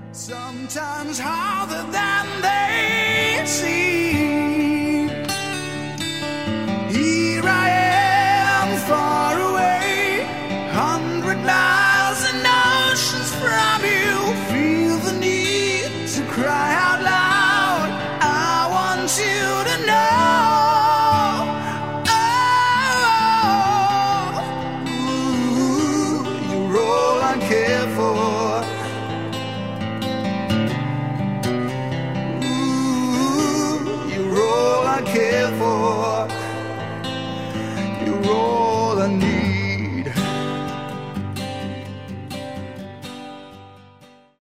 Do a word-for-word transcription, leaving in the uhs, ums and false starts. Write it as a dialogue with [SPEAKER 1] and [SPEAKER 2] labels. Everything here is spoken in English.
[SPEAKER 1] Sometimes harder than they seem. Here I am, far away, hundred miles and oceans from you. Feel the need to cry out loud. I want you to know. Oh, ooh, you're all I care for. Care for